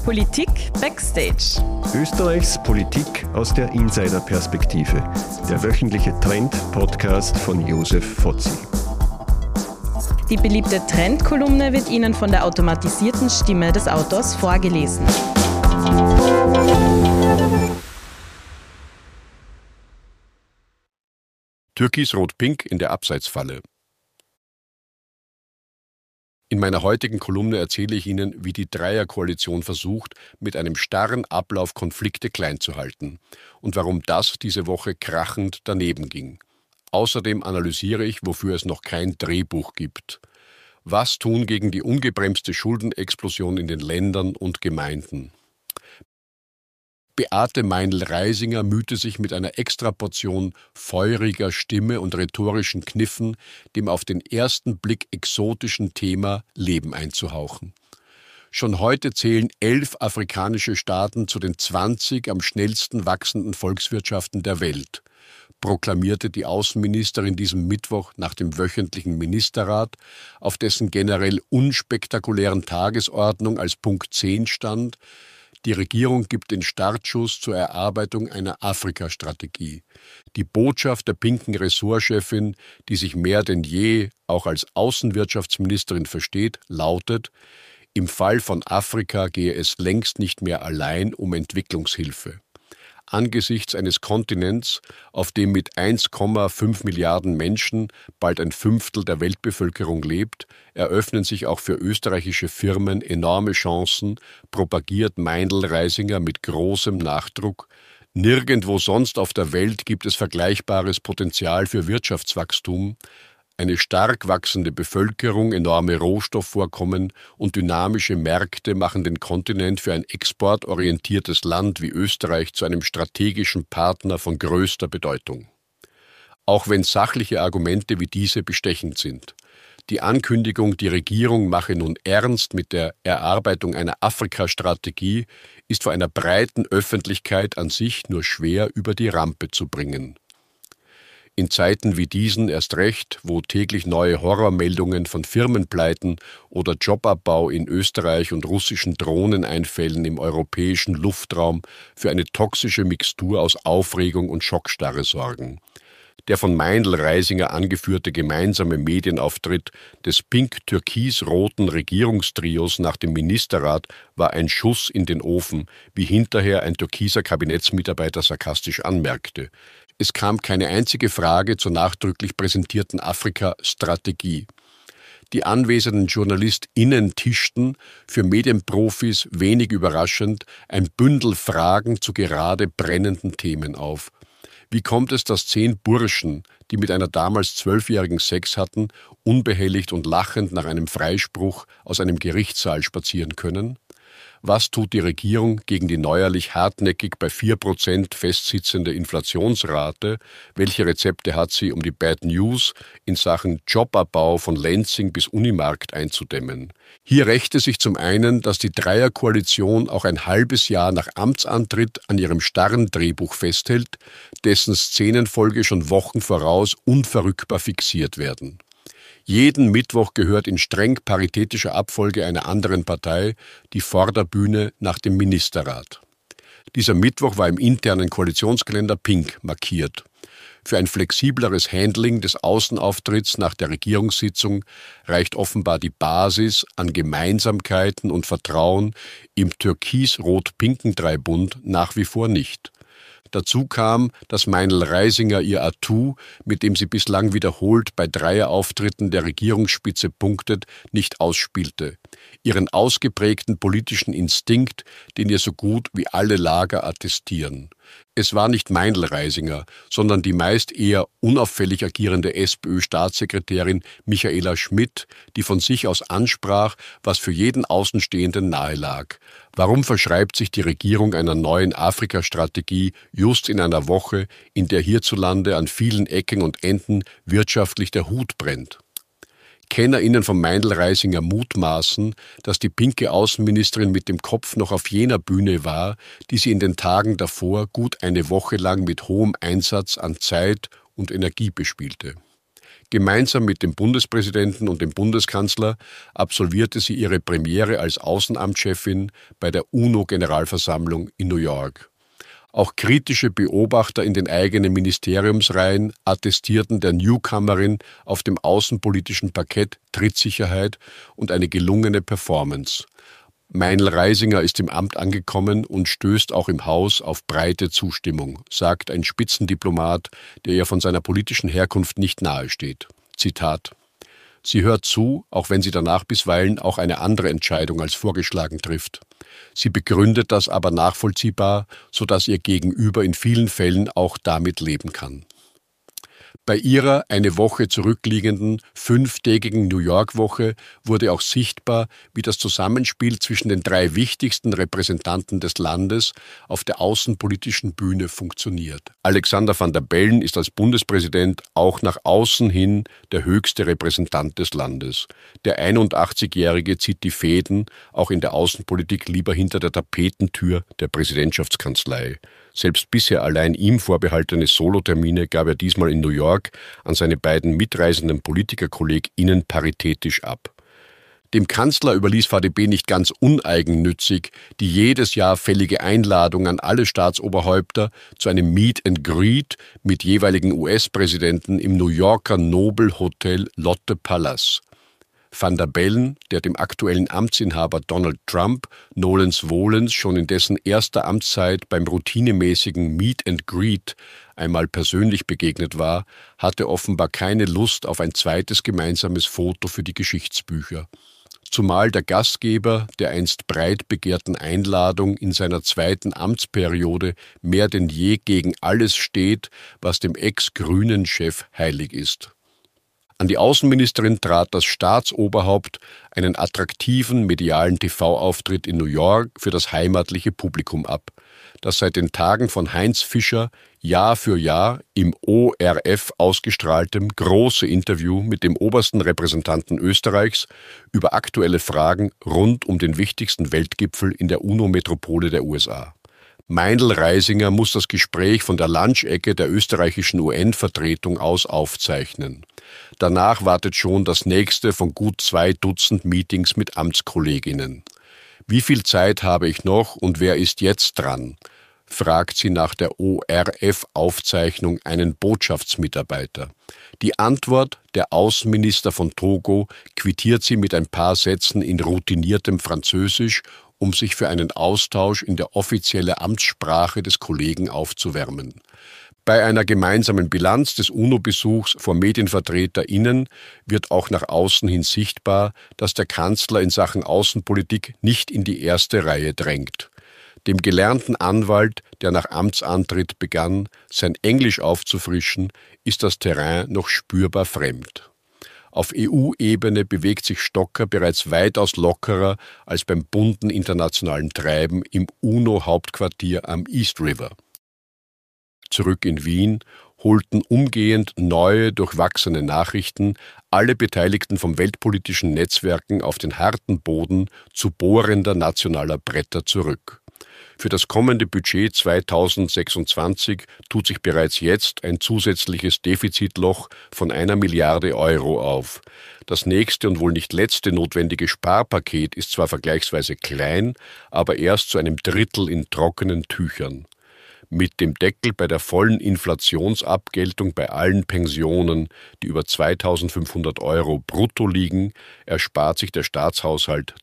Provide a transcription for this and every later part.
Politik Backstage. Österreichs Politik aus der Insider-Perspektive. Der wöchentliche Trend-Podcast von Josef Fotzi. Die beliebte Trend-Kolumne wird Ihnen von der automatisierten Stimme des Autors vorgelesen. Türkis-Rot-Pink in der Abseitsfalle. In meiner heutigen Kolumne erzähle ich Ihnen, wie die Dreierkoalition versucht, mit einem starren Ablauf Konflikte klein zu halten und warum das diese Woche krachend daneben ging. Außerdem analysiere ich, wofür es noch kein Drehbuch gibt. Was tun gegen die ungebremste Schuldenexplosion in den Ländern und Gemeinden? Beate Meinl-Reisinger mühte sich mit einer Extraportion feuriger Stimme und rhetorischen Kniffen dem auf den ersten Blick exotischen Thema Leben einzuhauchen. Schon heute zählen 11 afrikanische Staaten zu den 20 am schnellsten wachsenden Volkswirtschaften der Welt, proklamierte die Außenministerin diesen Mittwoch nach dem wöchentlichen Ministerrat, auf dessen generell unspektakulären Tagesordnung als Punkt 10 stand: Die Regierung gibt den Startschuss zur Erarbeitung einer Afrika-Strategie. Die Botschaft der pinken Ressortchefin, die sich mehr denn je auch als Außenwirtschaftsministerin versteht, lautet: Im Fall von Afrika gehe es längst nicht mehr allein um Entwicklungshilfe. Angesichts eines Kontinents, auf dem mit 1,5 Milliarden Menschen bald ein Fünftel der Weltbevölkerung lebt, eröffnen sich auch für österreichische Firmen enorme Chancen, propagiert Meinl-Reisinger mit großem Nachdruck. Nirgendwo sonst auf der Welt gibt es vergleichbares Potenzial für Wirtschaftswachstum. Eine stark wachsende Bevölkerung, enorme Rohstoffvorkommen und dynamische Märkte machen den Kontinent für ein exportorientiertes Land wie Österreich zu einem strategischen Partner von größter Bedeutung. Auch wenn sachliche Argumente wie diese bestechend sind. Die Ankündigung, die Regierung mache nun ernst mit der Erarbeitung einer Afrika-Strategie, ist vor einer breiten Öffentlichkeit an sich nur schwer über die Rampe zu bringen. In Zeiten wie diesen erst recht, wo täglich neue Horrormeldungen von Firmenpleiten oder Jobabbau in Österreich und russischen Drohneneinfällen im europäischen Luftraum für eine toxische Mixtur aus Aufregung und Schockstarre sorgen. Der von Meinl-Reisinger angeführte gemeinsame Medienauftritt des pink-türkis-roten Regierungstrios nach dem Ministerrat war ein Schuss in den Ofen, wie hinterher ein türkiser Kabinettsmitarbeiter sarkastisch anmerkte. Es kam keine einzige Frage zur nachdrücklich präsentierten Afrika-Strategie. Die anwesenden JournalistInnen tischten, für Medienprofis wenig überraschend, ein Bündel Fragen zu gerade brennenden Themen auf. Wie kommt es, dass 10 Burschen, die mit einer damals 12-jährigen Sex hatten, unbehelligt und lachend nach einem Freispruch aus einem Gerichtssaal spazieren können? Was tut die Regierung gegen die neuerlich hartnäckig bei 4% festsitzende Inflationsrate? Welche Rezepte hat sie, um die Bad News in Sachen Jobabbau von Lenzing bis Unimarkt einzudämmen? Hier rächte sich zum einen, dass die Dreierkoalition auch ein halbes Jahr nach Amtsantritt an ihrem starren Drehbuch festhält, dessen Szenenfolge schon Wochen voraus unverrückbar fixiert werden. Jeden Mittwoch gehört in streng paritätischer Abfolge einer anderen Partei die Vorderbühne nach dem Ministerrat. Dieser Mittwoch war im internen Koalitionskalender pink markiert. Für ein flexibleres Handling des Außenauftritts nach der Regierungssitzung reicht offenbar die Basis an Gemeinsamkeiten und Vertrauen im türkis-rot-pinken Dreibund nach wie vor nicht. Dazu kam, dass Meinl-Reisinger ihr Atout, mit dem sie bislang wiederholt bei Dreierauftritten der Regierungsspitze punktet, nicht ausspielte. Ihren ausgeprägten politischen Instinkt, den ihr so gut wie alle Lager attestieren. Es war nicht Meinl-Reisinger, sondern die meist eher unauffällig agierende SPÖ-Staatssekretärin Michaela Schmidt, die von sich aus ansprach, was für jeden Außenstehenden nahe lag. Warum verschreibt sich die Regierung einer neuen Afrika-Strategie just in einer Woche, in der hierzulande an vielen Ecken und Enden wirtschaftlich der Hut brennt? KennerInnen von Meinl-Reisinger mutmaßen, dass die pinke Außenministerin mit dem Kopf noch auf jener Bühne war, die sie in den Tagen davor gut eine Woche lang mit hohem Einsatz an Zeit und Energie bespielte. Gemeinsam mit dem Bundespräsidenten und dem Bundeskanzler absolvierte sie ihre Premiere als Außenamtschefin bei der UNO-Generalversammlung in New York. Auch kritische Beobachter in den eigenen Ministeriumsreihen attestierten der Newcomerin auf dem außenpolitischen Parkett Trittsicherheit und eine gelungene Performance. Meinl Reisinger ist im Amt angekommen und stößt auch im Haus auf breite Zustimmung, sagt ein Spitzendiplomat, der ihr von seiner politischen Herkunft nicht nahesteht. Zitat: Sie hört zu, auch wenn sie danach bisweilen auch eine andere Entscheidung als vorgeschlagen trifft. Sie begründet das aber nachvollziehbar, sodass ihr Gegenüber in vielen Fällen auch damit leben kann. Bei ihrer eine Woche zurückliegenden 5-tägigen New York-Woche wurde auch sichtbar, wie das Zusammenspiel zwischen den 3 wichtigsten Repräsentanten des Landes auf der außenpolitischen Bühne funktioniert. Alexander Van der Bellen ist als Bundespräsident auch nach außen hin der höchste Repräsentant des Landes. Der 81-Jährige zieht die Fäden auch in der Außenpolitik lieber hinter der Tapetentür der Präsidentschaftskanzlei. Selbst bisher allein ihm vorbehaltene Solotermine gab er diesmal in New York an seine beiden mitreisenden PolitikerkollegInnen paritätisch ab. Dem Kanzler überließ VDB nicht ganz uneigennützig die jedes Jahr fällige Einladung an alle Staatsoberhäupter zu einem Meet and Greet mit jeweiligen US-Präsidenten im New Yorker Nobelhotel Lotte Palace. Van der Bellen, der dem aktuellen Amtsinhaber Donald Trump nolens volens schon in dessen erster Amtszeit beim routinemäßigen Meet and Greet einmal persönlich begegnet war, hatte offenbar keine Lust auf ein zweites gemeinsames Foto für die Geschichtsbücher. Zumal der Gastgeber der einst breit begehrten Einladung in seiner zweiten Amtsperiode mehr denn je gegen alles steht, was dem ex-grünen Chef heilig ist. An die Außenministerin trat das Staatsoberhaupt einen attraktiven medialen TV-Auftritt in New York für das heimatliche Publikum ab, das seit den Tagen von Heinz Fischer Jahr für Jahr im ORF ausgestrahltem große Interview mit dem obersten Repräsentanten Österreichs über aktuelle Fragen rund um den wichtigsten Weltgipfel in der UNO-Metropole der USA. Meinl Reisinger muss das Gespräch von der Lunchecke der österreichischen UN-Vertretung aus aufzeichnen. Danach wartet schon das nächste von gut 2 Dutzend Meetings mit Amtskolleginnen. Wie viel Zeit habe ich noch und wer ist jetzt dran? Fragt sie nach der ORF-Aufzeichnung einen Botschaftsmitarbeiter. Die Antwort, der Außenminister von Togo, quittiert sie mit ein paar Sätzen in routiniertem Französisch, um sich für einen Austausch in der offiziellen Amtssprache des Kollegen aufzuwärmen. Bei einer gemeinsamen Bilanz des UNO-Besuchs vor MedienvertreterInnen wird auch nach außen hin sichtbar, dass der Kanzler in Sachen Außenpolitik nicht in die erste Reihe drängt. Dem gelernten Anwalt, der nach Amtsantritt begann, sein Englisch aufzufrischen, ist das Terrain noch spürbar fremd. Auf EU-Ebene bewegt sich Stocker bereits weitaus lockerer als beim bunten internationalen Treiben im UNO-Hauptquartier am East River. Zurück in Wien holten umgehend neue, durchwachsene Nachrichten alle Beteiligten vom weltpolitischen Netzwerken auf den harten Boden zu bohrender nationaler Bretter zurück. Für das kommende Budget 2026 tut sich bereits jetzt ein zusätzliches Defizitloch von 1 Milliarde Euro auf. Das nächste und wohl nicht letzte notwendige Sparpaket ist zwar vergleichsweise klein, aber erst zu einem Drittel in trockenen Tüchern. Mit dem Deckel bei der vollen Inflationsabgeltung bei allen Pensionen, die über 2.500 Euro brutto liegen, erspart sich der Staatshaushalt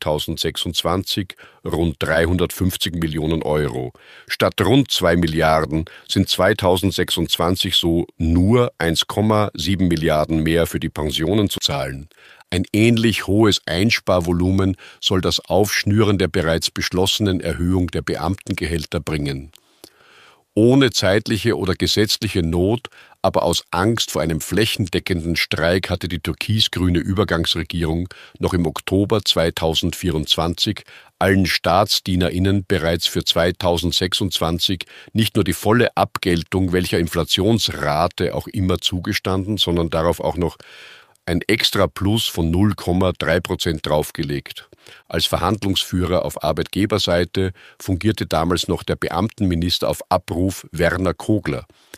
2026 rund 350 Millionen Euro. Statt rund 2 Milliarden sind 2026 so nur 1,7 Milliarden mehr für die Pensionen zu zahlen. Ein ähnlich hohes Einsparvolumen soll das Aufschnüren der bereits beschlossenen Erhöhung der Beamtengehälter bringen. Ohne zeitliche oder gesetzliche Not, aber aus Angst vor einem flächendeckenden Streik hatte die türkis-grüne Übergangsregierung noch im Oktober 2024 allen StaatsdienerInnen bereits für 2026 nicht nur die volle Abgeltung welcher Inflationsrate auch immer zugestanden, sondern darauf auch noch ein extra Plus von 0,3% draufgelegt. Als Verhandlungsführer auf Arbeitgeberseite fungierte damals noch der Beamtenminister auf Abruf Werner Kogler.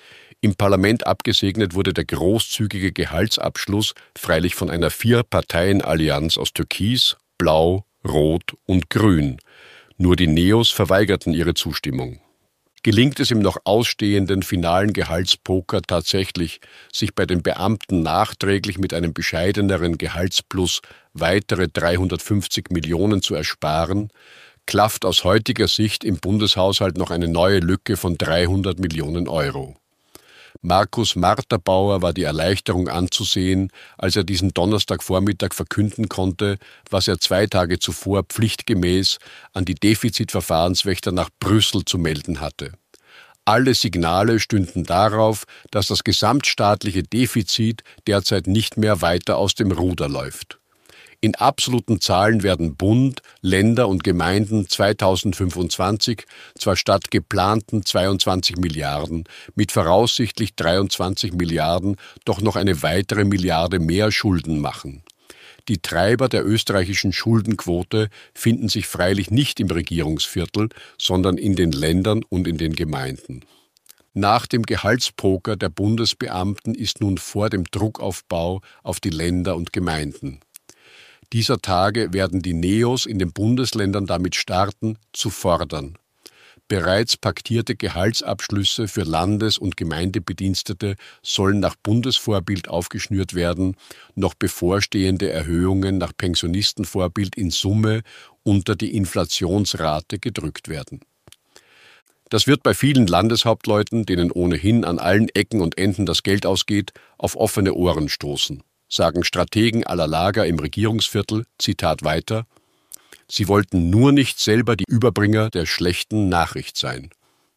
Im Parlament abgesegnet wurde der großzügige Gehaltsabschluss, freilich von einer 4-Parteien-Allianz aus Türkis, Blau, Rot und Grün. Nur die Neos verweigerten ihre Zustimmung. Gelingt es im noch ausstehenden finalen Gehaltspoker tatsächlich, sich bei den Beamten nachträglich mit einem bescheideneren Gehaltsplus weitere 350 Millionen zu ersparen, klafft aus heutiger Sicht im Bundeshaushalt noch eine neue Lücke von 300 Millionen Euro. Markus Marterbauer war die Erleichterung anzusehen, als er diesen Donnerstagvormittag verkünden konnte, was er 2 Tage zuvor pflichtgemäß an die Defizitverfahrenswächter nach Brüssel zu melden hatte. Alle Signale stünden darauf, dass das gesamtstaatliche Defizit derzeit nicht mehr weiter aus dem Ruder läuft. In absoluten Zahlen werden Bund, Länder und Gemeinden 2025 zwar statt geplanten 22 Milliarden mit voraussichtlich 23 Milliarden doch noch eine weitere Milliarde mehr Schulden machen. Die Treiber der österreichischen Schuldenquote finden sich freilich nicht im Regierungsviertel, sondern in den Ländern und in den Gemeinden. Nach dem Gehaltspoker der Bundesbeamten ist nun vor dem Druckaufbau auf die Länder und Gemeinden. Dieser Tage werden die Neos in den Bundesländern damit starten, zu fordern. Bereits paktierte Gehaltsabschlüsse für Landes- und Gemeindebedienstete sollen nach Bundesvorbild aufgeschnürt werden, noch bevorstehende Erhöhungen nach Pensionistenvorbild in Summe unter die Inflationsrate gedrückt werden. Das wird bei vielen Landeshauptleuten, denen ohnehin an allen Ecken und Enden das Geld ausgeht, auf offene Ohren stoßen, sagen Strategen aller Lager im Regierungsviertel, Zitat weiter, sie wollten nur nicht selber die Überbringer der schlechten Nachricht sein.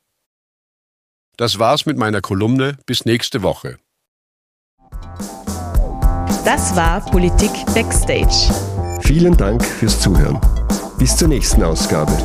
Das war's mit meiner Kolumne. Bis nächste Woche. Das war Politik Backstage. Vielen Dank fürs Zuhören. Bis zur nächsten Ausgabe.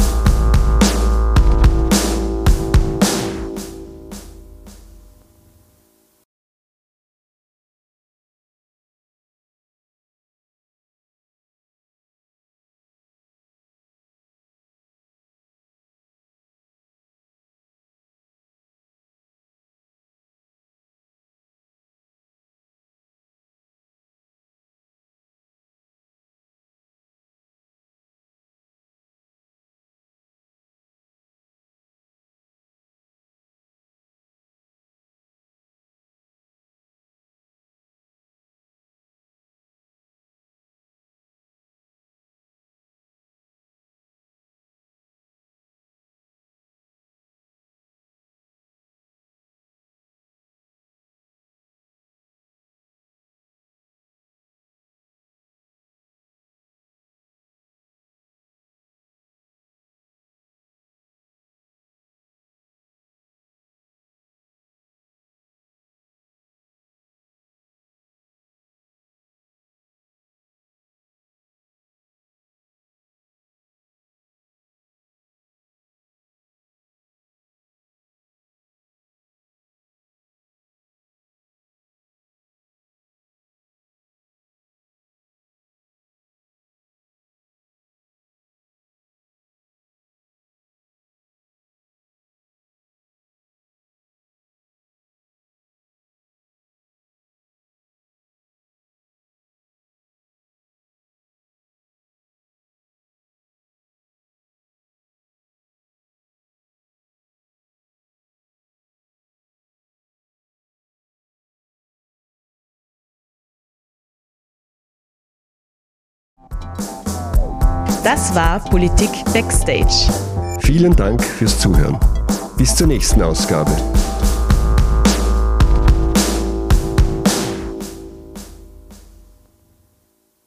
Das war Politik Backstage. Vielen Dank fürs Zuhören. Bis zur nächsten Ausgabe.